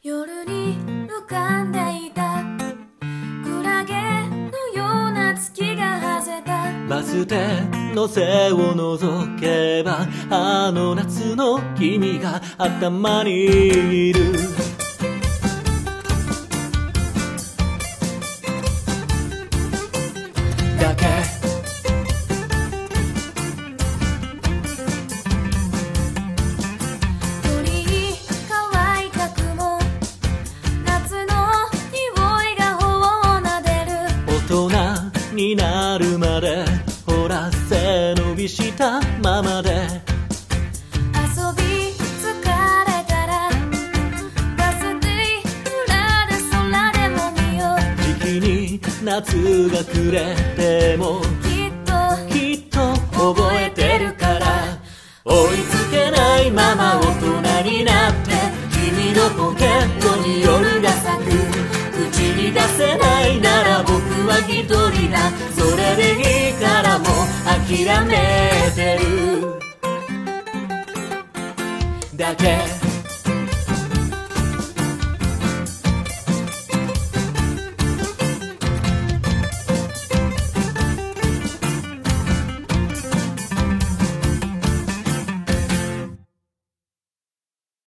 夜に浮かんでいたクラゲのような月が外れたバス停の背を覗けばあの夏の君が頭にいるだけ鳥乾いた雲夏の匂いが頬をなでる大人になるまでほら背伸びしたままで遊び疲れたらバス停裏で空でも見よう時期に夏が暮れてもきっと覚えてるから追いつけないまま大人になって君のポケットに夜が咲く口に出せないなら僕は一人だそれでいいからもう諦めてるだけ